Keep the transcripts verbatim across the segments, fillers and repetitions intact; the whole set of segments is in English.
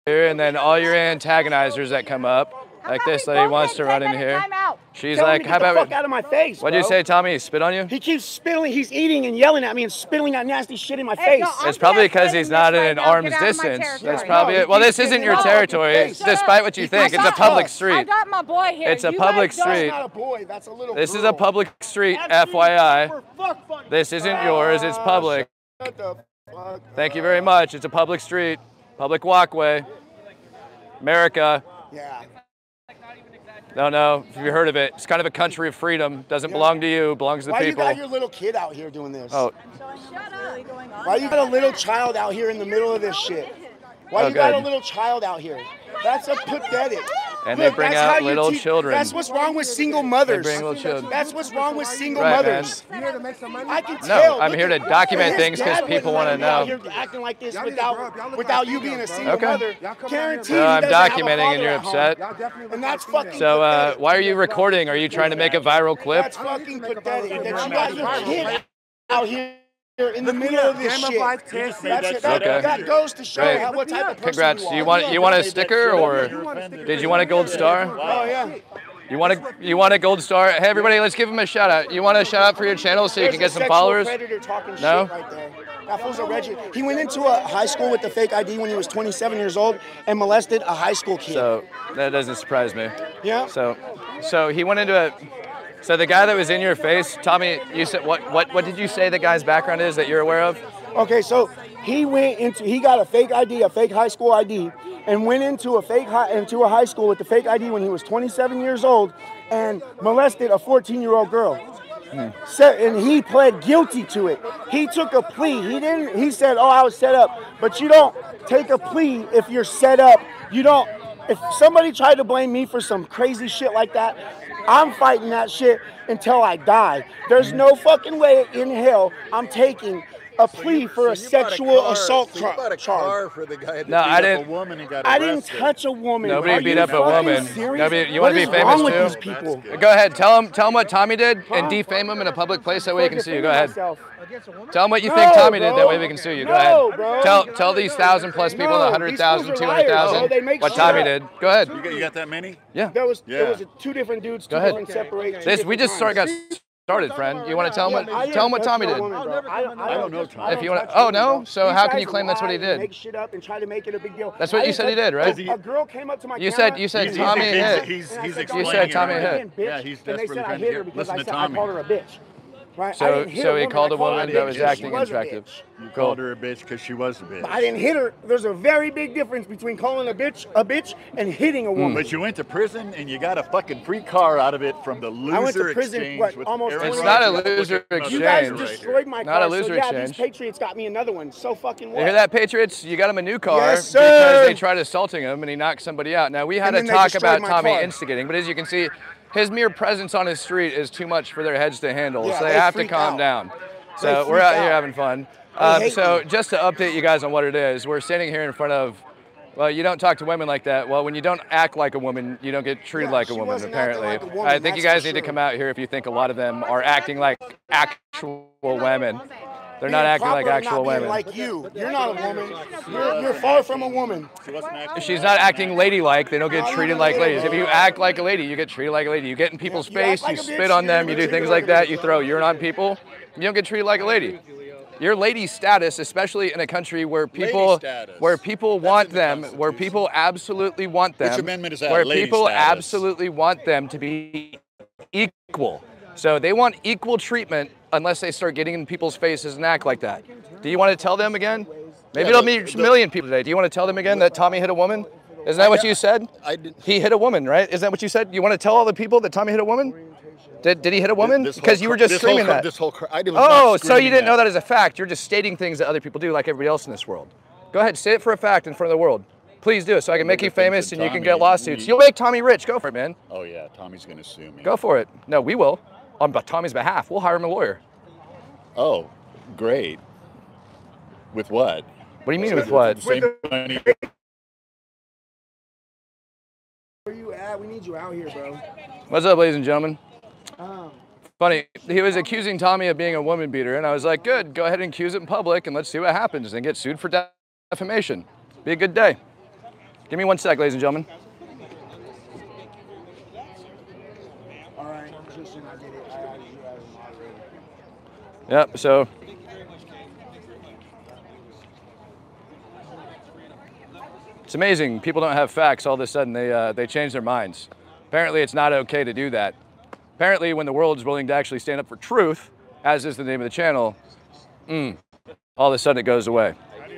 here, and then all your antagonizers that come up. Like this lady wants to run in here. She's Tell like, him to how get the about... fuck out of my face, What'd you bro. say, Tommy? He spit on you? He keeps spitting, he's eating and yelling at me and spitting that nasty shit in my face. no, It's probably because he's not in an arm's distance. That's probably it. Well, this isn't your territory, despite what you think. It's a public I street. got my boy here. It's a You public guys don't- street. That's not a boy, that's a little This is girl. a public street, That's F Y I. super fuck funny. This isn't yours, it's public. Shut the fuck Thank you very much. It's a public street, public walkway. America. Yeah. No, no, if you heard of it, it's kind of a country of freedom. Doesn't Yeah. belong to you, belongs to the Why people. you got your little kid out here doing this? Oh, Shut up. Why you got a little child out here in the middle of this shit? Why Oh, you got a good. little child out here? That's a pathetic. And they Look, bring that's out how you little teach- children. That's what's wrong with single They mothers. bring little children. That's what's wrong with single Right, mothers. man. I can No, tell. I'm Look here to at- document his things 'cause dad people wouldn't wanna let him out know. here acting like this Y'all need to grow up. Y'all without look without like you being a females, single bro. mother. Y'all come out here. Guaranteed. No, he I'm doesn't have a documenting and father you're at home. upset. Y'all definitely look And like that's females. fucking So, uh, pathetic. why are you recording? Are you trying to make a viral clip? That's fucking pathetic. That you got your kid out here in the middle of this Game of shit. Life test. That's, that, Okay. that goes to show Great. how, what type of person Congrats. you Do are. you want you want a sticker or did you want a gold star? Oh yeah. You want a you want a gold star? Hey everybody, let's give him a shout out. You want a shout out for your channel so you can get There's a some sexual followers? predator talking No? shit right there. That fool's a wretched. He went into a high school with the fake I D when he was twenty-seven years old and molested a high school kid. So that doesn't surprise me. yeah. So so he went into a so the guy that was in your face, Tommy, you said what what what did you say the guy's background is that you're aware of? Okay, so he went into he got a fake I D, a fake high school I D, and went into a fake high into a high school with the fake I D when he was twenty-seven years old and molested a fourteen-year-old girl. So, and he pled guilty to it. He took a plea. He didn't. He said, "Oh, I was set up." But you don't take a plea if you're set up. You don't. If somebody tried to blame me for some crazy shit like that, I'm fighting that shit until I die. There's no fucking way in hell I'm taking a plea for a So you bought sexual car- assault so you bought a charge. car for the guy that No, beat I up didn't- a woman and got I didn't arrested. touch a woman. Nobody Are beat you up a fucking woman. serious? Nobody- you What wanna be is famous wrong with too? these people? Go ahead, tell him tell him what Tommy did and defame him in a public place that way he can sue you. Go ahead. Myself. Tell him what you think No, Tommy did, bro. that way we can sue you. Go No, ahead. bro. Tell tell these thousand plus people, No, the these hundred thousand, fools two are hundred liars, bro. thousand, They make what shit Tommy up. did. Go ahead. You got, you got that many? Yeah. There was Yeah. there was two different dudes, two Go ahead. different separate. two This we different just start got times. started, friend. You want to tell him I what didn't tell him what touch Tommy no did? woman, bro. I don't, I don't know Tommy. If you wanna- touch oh, women, no? bro. So These how can guys you claim that's what he lie and did? Make shit up and try to make it a big deal. That's what I you didn't said he touch- did, right? A girl came up to my You camera. said you said He's- Tommy he's, hit. He's, and I he's said, explaining You said it Tommy right hit. now. Bitch, Yeah, he's and they desperately said I trying to hit her get. because I Listen to said I Tommy. called her a bitch. Right? I So didn't hit so a he woman, called I a called her woman a that bitch was because acting she was a attractive. bitch. You called her a bitch because she was a bitch. I didn't hit her. There's a very big difference between calling a bitch a bitch and hitting a woman. But you went to prison and you got a fucking free car out of it from the loser I went to prison, exchange. what, with almost Aaron It's twenty not a Rodgers. loser Look at You exchange. guys right here. destroyed my Not a car, loser so yeah, exchange. these Patriots got me another one. So fucking what? You hear that, Patriots? You got him a new car Yes, sir. because they tried assaulting him and he knocked somebody out. Now we had And to then they talk destroyed about my Tommy car. instigating, but as you can see, his mere presence on his street is too much for their heads to handle. Yeah, so they, they have to freak calm out. down. They So we're freak out here out. having fun. They Um, hate so me. just to update you guys on what it is, we're standing here in front of. Well, you don't talk to women like that. Well, when you don't act like a woman, you don't get treated Yeah, like a she woman, wasn't acting apparently. like a woman, I think you that's guys for need to sure. come out here if you think a lot of them are acting like actual women. They're not Being acting like proper and actual not being women. Like you, you're not a woman. You're, you're far from a woman. She wasn't acting. She's not acting ladylike. They don't get No, treated you like don't. ladies. If you act like a lady, you get treated like a lady. You get in people's Yeah, you act face, you like a spit bitch, on them, you're you do treated things like like a that, bitch. you throw urine on people. You don't get treated like a lady. Your lady status, especially in a country where people status. where people That's want in the them, where Constitution. people absolutely want them, Which amendment is that? where Lady people status. absolutely want them to be equal. So they want equal treatment unless they start getting in people's faces and act like that. Do you want to tell them again? Maybe Yeah, it'll the- be a the- million people today. Do you want to tell them again that Tommy hit a woman? Isn't that what you said? I did. He hit a woman, right? Isn't that what you said? You want to tell all the people that Tommy hit a woman? Did, did he hit a woman? This whole Because you were cr- just this whole screaming cr- that. This whole cr- I was Oh, not so you screaming didn't know that as a fact. You're just stating things that other people do like everybody else in this world. Go ahead, say it for a fact in front of the world. Please do it so I can make Look you at things famous that and you can Tommy- get lawsuits. we- You'll make Tommy rich. Go for it, man. Oh yeah, Tommy's gonna sue me. Go for it. No, we will. On Tommy's behalf. We'll hire him a lawyer. Oh, great. With what? What do you mean with what? Same money. Where you at? We need you out here, bro. What's up, ladies and gentlemen? Um, Funny, he was accusing Tommy of being a woman beater, and I was like, good, go ahead and accuse it in public, and let's see what happens, and get sued for defamation. Be a good day. Give me one sec, ladies and gentlemen. All right, Justin, I did it. I added you as a moderator. Yep, so. It's amazing. People don't have facts. All of a sudden, they, uh, they change their minds. Apparently, it's not okay to do that. Apparently, when the world is willing to actually stand up for truth, as is the name of the channel, mm, all of a sudden it goes away.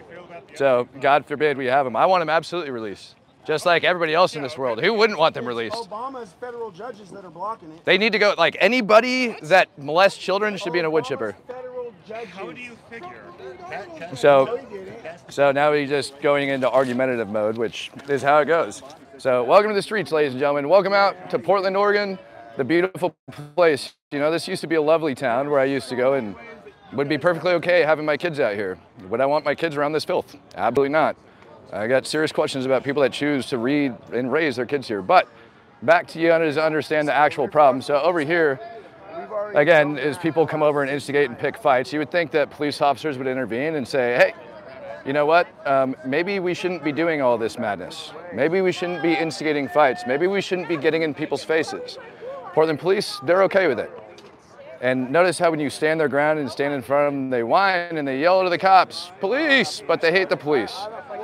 So, God forbid we have them. I want them absolutely released, just like everybody else in this world. Who wouldn't want them released? Obama's federal judges that are blocking it. They need to go, like, anybody that molests children should be in a wood chipper. How do you figure? That kind of- So, so now we're just going into argumentative mode, which is how it goes. So welcome to the streets, ladies and gentlemen. Welcome out to Portland, Oregon, the beautiful place. You know, this used to be a lovely town where I used to go and would be perfectly okay having my kids out here. Would I want my kids around this filth? Absolutely not. I got serious questions about people that choose to read and raise their kids here. But back to you to understand the actual problem. So over here, again, as people come over and instigate and pick fights, you would think that police officers would intervene and say, hey, you know what, um, maybe we shouldn't be doing all this madness. Maybe we shouldn't be instigating fights. Maybe we shouldn't be getting in people's faces. Portland police, they're okay with it. And notice how when you stand their ground and stand in front of them, they whine and they yell to the cops, police, but they hate the police.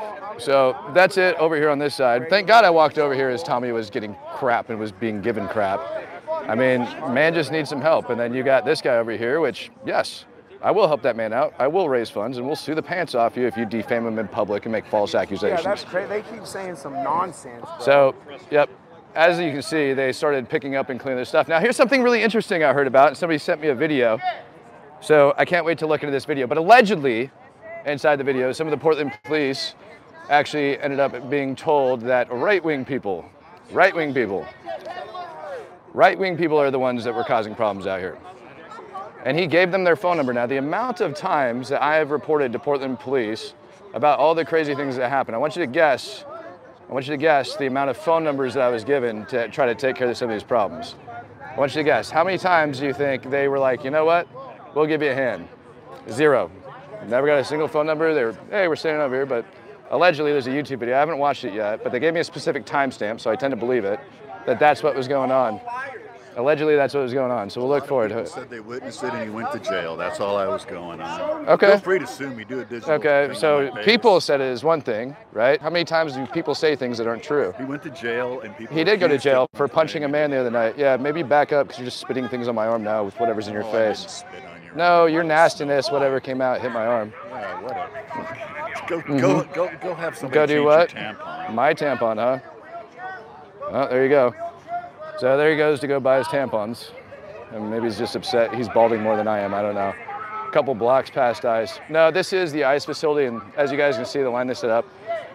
So that's it over here on this side. Thank God I walked over here as Tommy was getting crap and was being given crap. I mean, man just needs some help. And then you got this guy over here, which, yes, I will help that man out. I will raise funds, and we'll sue the pants off you if you defame him in public and make false accusations. Yeah, that's crazy. They keep saying some nonsense. Bro. So, yep, as you can see, they started picking up and cleaning their stuff. Now, here's something really interesting I heard about. Somebody sent me a video, so I can't wait to look into this video. But allegedly, inside the video, some of the Portland police actually ended up being told that right-wing people, right-wing people, right-wing people are the ones that were causing problems out here. And he gave them their phone number. Now, the amount of times that I have reported to Portland police about all the crazy things that happen, I want you to guess, I want you to guess the amount of phone numbers that I was given to try to take care of some of these problems. I want you to guess, how many times do you think they were like, you know what, we'll give you a hand? Zero. Never got a single phone number. They were, hey, we're standing over here, but allegedly there's a YouTube video. I haven't watched it yet, but they gave me a specific timestamp, so I tend to believe it, that that's what was going on. Allegedly, that's what was going on, so we'll look forward to it. Said they witnessed it and he went to jail. That's all I was going on. Okay. Feel free to sue me. Do a digital. Okay, thing so on my people page. said it is one thing, right? How many times do people say things that aren't true? He went to jail and people. He did go to accused jail him for of punching a doing man the other night. Yeah, maybe back up because you're just spitting things on my arm now with whatever's in your it. Oh, I didn't face. spit on your No, arm. your nastiness, whatever came out, hit my arm. Yeah, whatever. Go, go, go, go have somebody Go do change what? your tampon. My tampon, huh? Oh, there you go. So there he goes to go buy his tampons. And maybe he's just upset. He's balding more than I am. I don't know. A couple blocks past ICE. No, this is the ICE facility, and as you guys can see, the line they set up.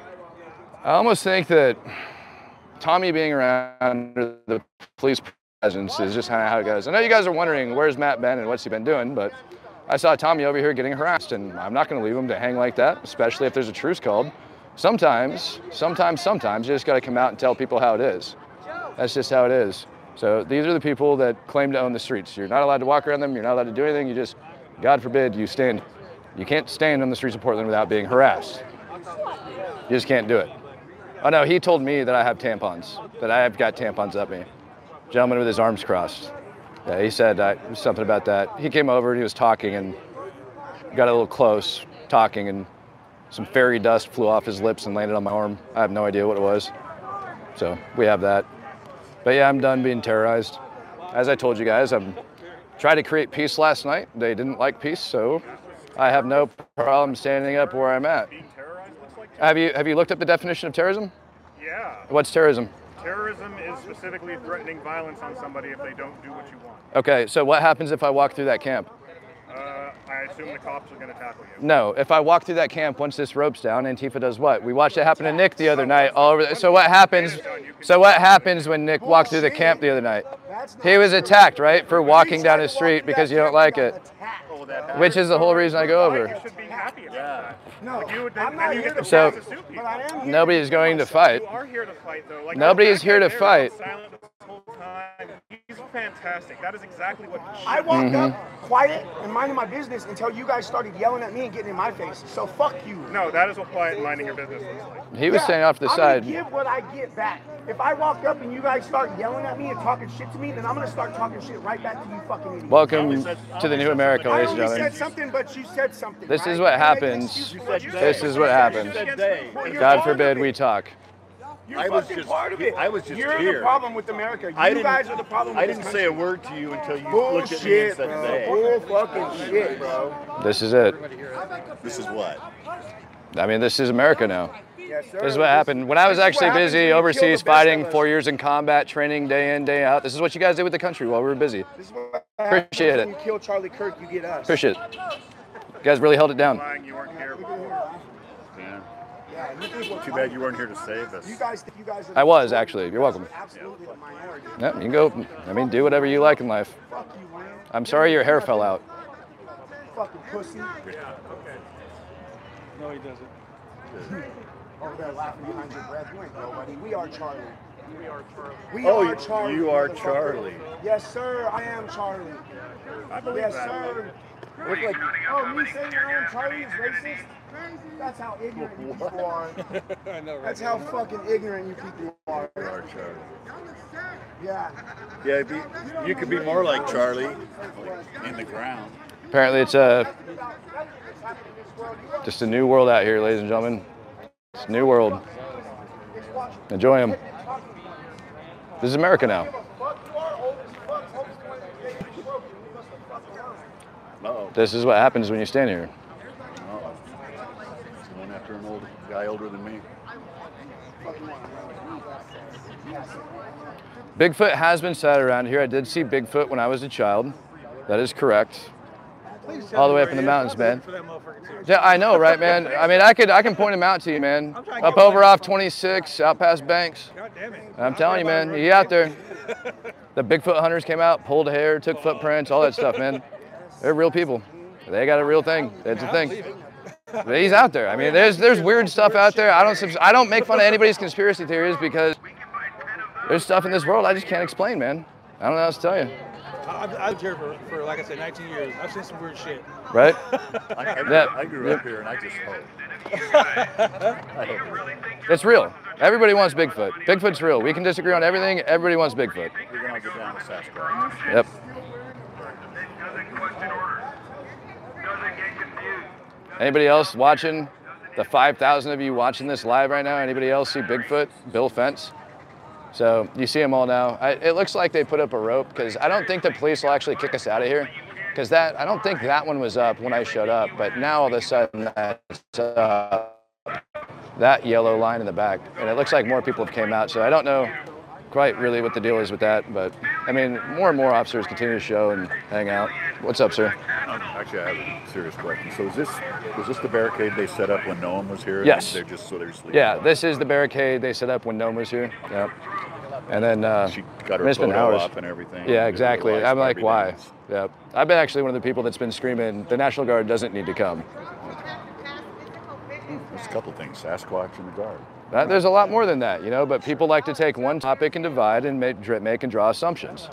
I almost think that Tommy being around the police presence is just kind of how it goes. I know you guys are wondering where's Matt been and what's he been doing, but I saw Tommy over here getting harassed, and I'm not going to leave him to hang like that, especially if there's a truce called. Sometimes, sometimes, sometimes you just got to come out and tell people how it is. That's just how it is. So these are the people that claim to own the streets. You're not allowed to walk around them. You're not allowed to do anything. You just, God forbid, you stand. You can't stand on the streets of Portland without being harassed. You just can't do it. Oh no, he told me that I have tampons, that I have got tampons up me. Gentleman with his arms crossed. Yeah, he said uh, something about that. He came over and he was talking and got a little close, talking, and some fairy dust flew off his lips and landed on my arm. I have no idea what it was. So we have that. But yeah, I'm done being terrorized. As I told you guys, I'm trying to create peace last night. They didn't like peace, so I have no problem standing up where I'm at. Being terrorized looks like Have you have you looked up the definition of terrorism? Yeah. What's terrorism? Terrorism is specifically threatening violence on somebody if they don't do what you want. Okay, so what happens if I walk through that camp? Uh, I assume the cops are going to tackle you. No, if I walk through that camp, once this rope's down, Antifa does what? We watched it happen to Nick the other night. All over. The, so what happens? So what happens when Nick walked through the camp the other night? He was attacked, right, for walking down his street because you don't like it, Oh, that which is the whole reason I go You over. should be happy about that. No, Like you would, I'm then, not then you here get the to So- chance to sue people. But I am here Nobody is going to fight. You are here to fight, though. Like, Nobody that is here guy to there fight. was silent this whole time. He's fantastic. That is exactly what he should I walked Mhm. up quiet and minding my business until you guys started yelling at me and getting in my face. So fuck you. No, that is what quiet and minding your business looks like. He was Yeah, staying off to the I'm side. gonna give what I get back. If I walk up and you guys start yelling at me and talking shit to me, then I'm gonna start talking shit right back to you fucking idiots. Welcome to the new America, I ladies and only gentlemen. said something, but you said something. This is right? what You make an happens. excuse for You what said you This said. is what happens. said they. Well, you're God part forbid of we it. talk. You're I was fucking just- part of it. I was just You're here. the problem with America. You I didn't, guys are the problem with I this didn't say a country. word to you until you looked at me and Bullshit, said bro. they. Bull fucking shit, bro. This is it. This is what? I mean, this is America now. Yes, sir. This is what happened. When I was This is actually what happens when busy you kill overseas the best fighting, of us. four years in combat, training day in, day out, this is what you guys did with the country while we were busy. This is what happens Appreciate when it. you kill Charlie Kirk, you get us. Appreciate it. You guys really held it down. Lying, you weren't here. Yeah. Yeah, you think we're Too bad you weren't here to save us. You guys think you guys are I was, actually. You're welcome. absolutely the minority. Yeah, you can go, I mean, do whatever you like in life. Fuck you, man. I'm sorry your hair fell out. Fucking pussy. No, he doesn't. Over there laughing behind your breath. You ain't nobody. We are Charlie. We are Charlie. We Oh, are you- Charlie. you are motherfucker. Charlie. Yes, sir. I am Charlie. I believe Yes, that. sir. Look like Oh, me saying I am Charlie is racist? That's how ignorant you people are. I know, right? That's how fucking ignorant you people are. you are Charlie. Yeah. Yeah, be, you could be more like Charlie in the ground. Apparently it's a, just a new world out here, ladies and gentlemen. It's a new world. Enjoy them. This is America now. Uh-oh. This is what happens when you stand here. Uh-oh. Going after an old guy older than me. Bigfoot has been sighted around here. I did see Bigfoot when I was a child. That is correct. Please tell All the me way where from the he is. mountains, I'm man. looking for that motherfucker too. Yeah, I know, right, man? I mean, I could I can point him out to you, man. I'm trying to Up get over one. off twenty-six, out past Banks. God damn it. I'm telling you, man, he out there. The Bigfoot hunters came out, pulled hair, took footprints, all that stuff, man. They're real people. They got a real thing. It's a thing. But he's out there. I mean, there's there's weird stuff out there. I don't subs- I don't make fun of anybody's conspiracy theories because there's stuff in this world I just can't explain, man. I don't know how else to tell you, I've, I've lived here for, for, like I said, nineteen years. I've seen some weird shit. right? I, I, Yeah. I grew up here and I just hope. I hope. It's real. Everybody wants Bigfoot. Bigfoot's real. We can disagree on everything. Everybody wants Bigfoot. We're going to get down to Sasquatch. Yep. Anybody else watching? The five thousand of you watching this live right now, anybody else see Bigfoot? Bill Fence? So you see them all now. I, it looks like they put up a rope because I don't think the police will actually kick us out of here. Because that, I don't think that one was up when I showed up, but now all of a sudden that's up. That yellow line in the back. And it looks like more people have came out, so I don't know quite really what the deal is with that, but I mean, more and more officers continue to show and hang out. What's up, sir? Um, actually, I have a serious question. So is this, was this the barricade they set up when no one was here? Yes. They're just so they're sleeping? Yeah, this is the barricade they set up when no one was here. Yep. And then uh, She got her it's been photo hours. up and everything. Yeah, Did exactly. realize I'm like, Barbie why? dance. Yep. I've been actually one of the people that's been screaming, the National Guard doesn't need to come. There's a couple things. Sasquatch and the guard. That, there's a lot more than that, you know, but people like to take one topic and divide and make, dr- make and draw assumptions.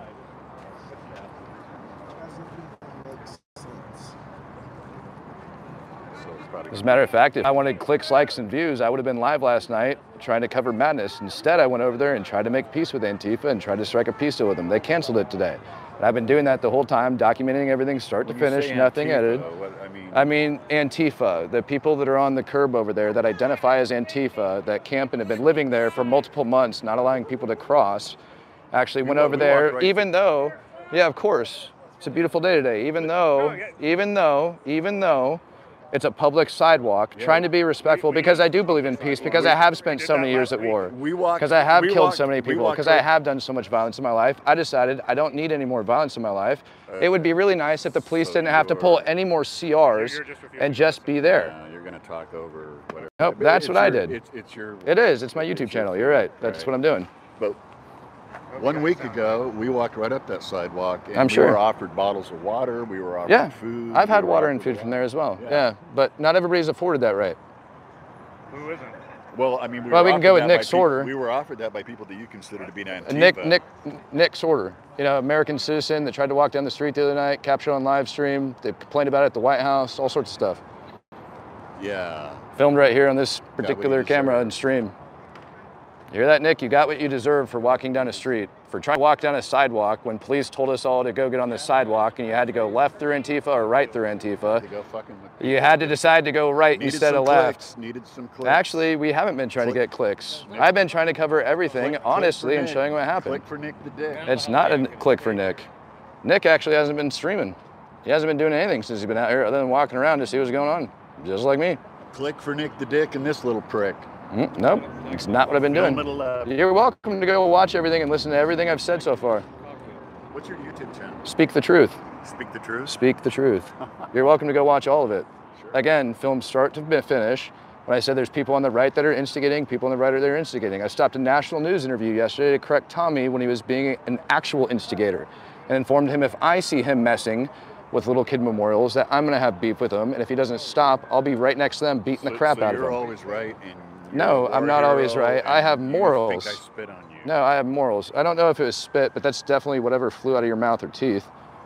So it's probably As a matter of fact, if I wanted clicks, likes, and views, I would have been live last night trying to cover madness. Instead, I went over there and tried to make peace with Antifa and tried to strike a peace deal with them. They canceled it today. And I've been doing that the whole time, documenting everything start to When you finish, say nothing Antifa, edited. What, I mean, I mean, Antifa, the people that are on the curb over there that identify as Antifa, that camp and have been living there for multiple months, not allowing people to cross, actually went wa- over we there, walked right even though, yeah, of course, it's a beautiful day today, even though, even though, even though it's a public sidewalk, trying to be respectful because I do believe in peace, because I have spent so many years at war, We walked- because I have we killed walked- so many we people, walked because I right- have done so much violence in my life. I decided I don't need any more violence in my life. It would be really nice if the police So didn't have to you're- pull any more C Rs you're just refusing and just be there. Uh, you're going to talk over whatever. Nope, But that's it's what I your- did. It's, it's your. It is. It's my YouTube it's your channel. You're right. That's Right. what I'm doing. But one week ago, we walked right up that sidewalk, and I'm we sure. were offered bottles of water. We were offered Yeah. food. I've we had were water and offered food from there as well. Yeah. Yeah. But not everybody's afforded that right. Who isn't? Well, I mean, we Well, were we can offered go with that Nick by people- Sorter. We were offered that by people that you consider to be Antifa. Nick, Nick, Nick Sorter, you know, American citizen that tried to walk down the street the other night, captured on live stream. They complained about it at the White House, all sorts of stuff. Yeah. Filmed right here on this what particular you camera deserve. and stream. You hear that, Nick? You got what you deserve for walking down a street, for trying to walk down a sidewalk when police told us all to go get on the sidewalk and you had to go left through Antifa or right through Antifa. To go fucking with You had to decide to go right Needed instead some of left. clicks, Needed some clicks. Actually, we haven't been trying to Click. get clicks. I've been trying to cover everything Click- click honestly for and Nick. showing what happened. Click for Nick the Dick. It's not a click for Nick. Nick actually hasn't been streaming. He hasn't been doing anything since he's been out here other than walking around to see what's going on, just like me. Click for Nick the Dick and this little prick. Mm, nope, it's not what I've been Film doing. it alive. You're welcome to go watch everything and listen to everything I've said so far. What's your YouTube channel? Speak the truth. Speak the truth. Speak the truth. You're welcome to go watch all of it. Again, film start to finish. When I said there's people on the right that are instigating, people on the right that are instigating. I stopped a national news interview yesterday to correct Tommy when he was being an actual instigator and informed him if I see him messing with little kid memorials that I'm gonna have beef with him, and if he doesn't stop, I'll be right next to them beating the So- crap so out of you're him. always right. And No, you're a I'm war not always hero right. I have and morals. You think I spit on you. No, I have morals. I don't know if it was spit, but that's definitely whatever flew out of your mouth or teeth.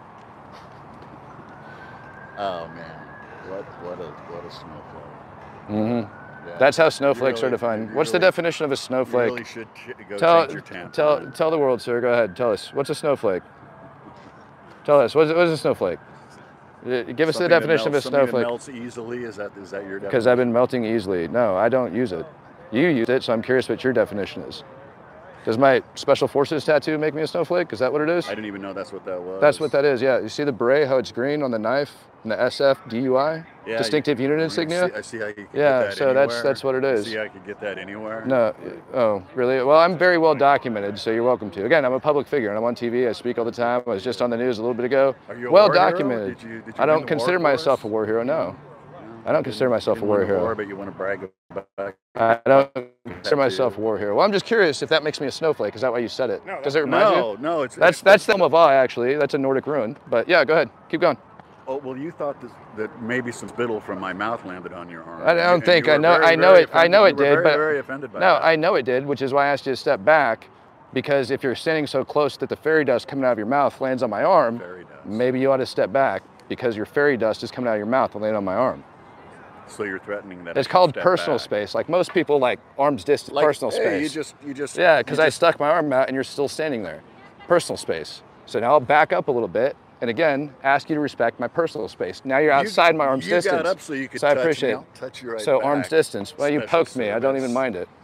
Oh man, what what a what a snowflake. Mm-hmm. Yeah. That's how snowflakes really- are defined. you What's the really- definition of a You snowflake? really should ch- go Tell, change your tampon. tell, tell the world, sir. Go ahead. Tell us. What's a snowflake? Tell us. What is, what is a snowflake? Uh, Give us Something the that definition melts- of a something that snowflake. melts easily. Is that is that your definition? Because I've been melting easily. No, I don't use it. You use it, so I'm curious what your definition is. Does my Special Forces tattoo make me a snowflake? Is that what it is? I didn't even know that's what that was. That's what that is, yeah. You see the beret, how it's green on the knife, and the S F D U I? Yeah, Distinctive you- unit I mean, insignia? See, I see how you can Yeah, get that so that's- anywhere. that's what it I is. See how I could get that anywhere. No, oh, really? Well, I'm very well documented, so you're welcome to. Again, I'm a public figure, and I'm on T V, I speak all the time. I was just on the news a little bit ago. Are you a Well war hero? documented. Did you- did you I win don't the war consider for myself us? a war hero, no. I don't consider myself a You war win the hero. war, but you want to brag about. I don't consider myself a war hero. Well, I'm just curious if that makes me a snowflake. Is that why you said it? No, Does it remind No, you? no, it's That's it's- that's the Elmavai, actually. That's a Nordic ruin. But yeah, go ahead. Keep going. Oh well, you thought this, that maybe some spittle from my mouth landed on your arm. I don't And you- think. and you I were know. very, I know very it. I know it offended. You did. were very, But very offended by no, that. I know it did, which is why I asked you to step back, because if you're standing so close that the fairy dust coming out of your mouth lands on my arm, Fairy dust. maybe you ought to step back because your fairy dust is coming out of your mouth and landing on my arm. So you're threatening that. I It's should called step personal back. space. Like most people, like arm's distance, Like, personal hey, space. You just, you just. Yeah, you because I just- stuck my arm out and you're still standing there. Personal space. So now I'll back up a little bit and again ask you to respect my personal space. Now you're you- outside my arm's you distance. got up so you could so I touch appreciate me. it. I'll touch you right so back. arm's distance. Well, you Special poked me. I don't even service. mind it.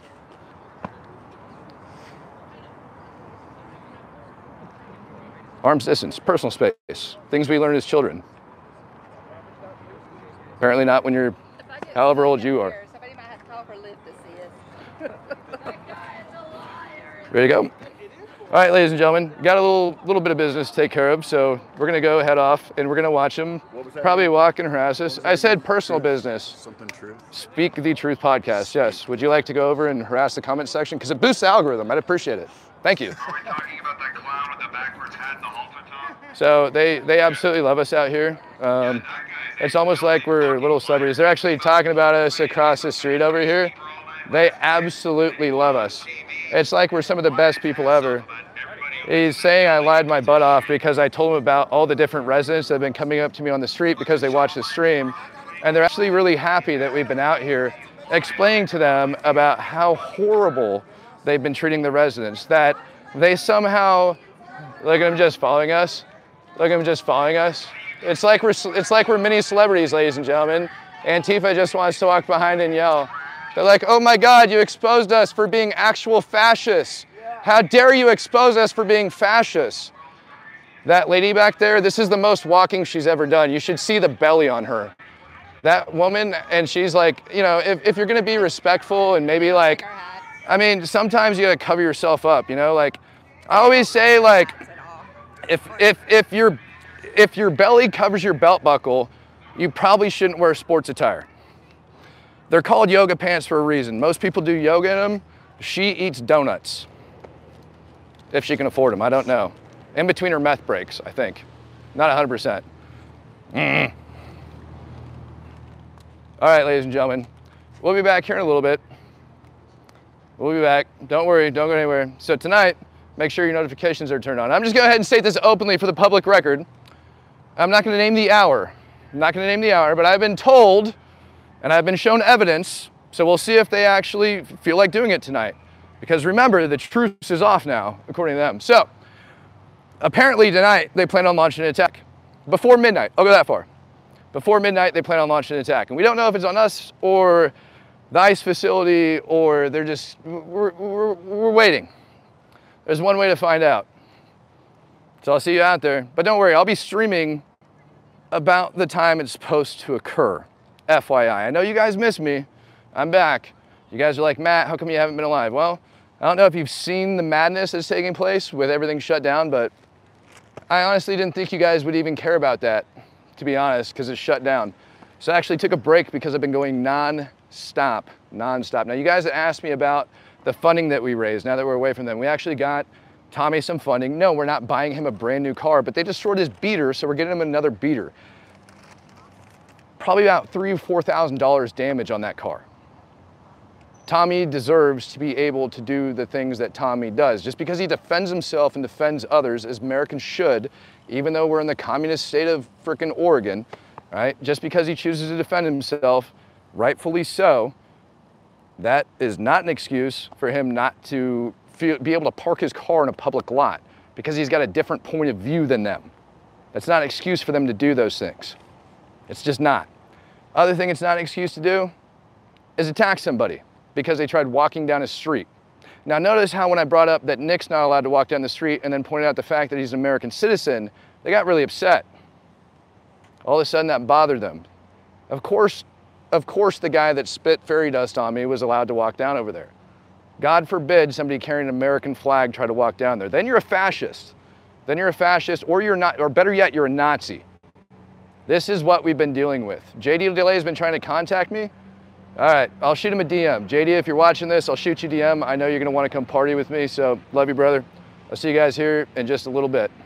Arm's distance, personal space, things we learn as children. Apparently not when you're If I get however old somebody you up are. here, Somebody might have to call for Liv to see us. Ready to go? All right, ladies and gentlemen, got a little little bit of business to take care of, so we're gonna go head off and we're gonna watch them What was that? probably walk and harass us. was I that said again? personal Truth? business. Something true. Speak the Truth podcast, yes. Would you like to go over and harass the comment section? Because it boosts the algorithm, I'd appreciate it. Thank you. Are we talking about that clown with the backwards hat and the halter top? So they, they absolutely love us out here. Um, it's almost like we're little celebrities. They're actually talking about us across the street over here. They absolutely love us. It's like we're some of the best people ever. He's saying I lied my butt off because I told him about all the different residents that have been coming up to me on the street because they watch the stream. And they're actually really happy that we've been out here explaining to them about how horrible they've been treating the residents, that they somehow, look at them just following us. Look at them just following us. It's like we're, it's like we're mini celebrities, ladies and gentlemen. Antifa just wants to walk behind and yell. They're like, oh my God, you exposed us for being actual fascists. How dare you expose us for being fascists? That lady back there, this is the most walking she's ever done. You should see the belly on her. That woman, and she's like, you know, if, if you're gonna be respectful and maybe like, I mean, sometimes you gotta cover yourself up, you know? Like, I always say like, if, if, if, your, if your belly covers your belt buckle, you probably shouldn't wear sports attire. They're called yoga pants for a reason. Most people do yoga in them. She eats donuts. If she can afford them, I don't know. In between her meth breaks, I think. Not one hundred percent. Mm. All right, ladies and gentlemen. We'll be back here in a little bit. We'll be back. Don't worry, don't go anywhere. So tonight, make sure your notifications are turned on. I'm just going to go ahead and state this openly for the public record. I'm not going to name the hour. I'm not going to name the hour, but I've been told and I've been shown evidence, so we'll see if they actually feel like doing it tonight. Because remember, the truce is off now, according to them. So, apparently tonight, they plan on launching an attack. Before midnight, I'll go that far. Before midnight, they plan on launching an attack. And we don't know if it's on us or the ICE facility, or they're just, we're, we're, we're waiting. There's one way to find out. So I'll see you out there. But don't worry, I'll be streaming about the time it's supposed to occur. F Y I. I know you guys miss me. I'm back. You guys are like, Matt, how come you haven't been alive? Well, I don't know if you've seen the madness that's taking place with everything shut down, but I honestly didn't think you guys would even care about that, to be honest, because it's shut down. So I actually took a break because I've been going non-stop, non-stop. Now, you guys asked me about the funding that we raised now that we're away from them. We actually got Tommy some funding. No, we're not buying him a brand new car, but they destroyed his beater, so we're getting him another beater. Probably about three or four thousand dollars damage on that car. Tommy deserves to be able to do the things that Tommy does. Just because he defends himself and defends others, as Americans should, even though we're in the communist state of frickin' Oregon, right? Just because he chooses to defend himself, rightfully so, that is not an excuse for him not to feel, be able to park his car in a public lot because he's got a different point of view than them. That's not an excuse for them to do those things. It's just not. Other thing it's not an excuse to do is attack somebody because they tried walking down a street. Now notice how when I brought up that Nick's not allowed to walk down the street and then pointed out the fact that he's an American citizen, they got really upset. All of a sudden that bothered them. Of course, of course the guy that spit fairy dust on me was allowed to walk down over there. God forbid somebody carrying an American flag try to walk down there. Then you're a fascist. Then you're a fascist, or you're not, or better yet, you're a Nazi. This is what we've been dealing with. J D Delay has been trying to contact me. All right, I'll shoot him a D M. J D, if you're watching this, I'll shoot you a D M. I know you're gonna wanna come party with me, so love you, brother. I'll see you guys here in just a little bit.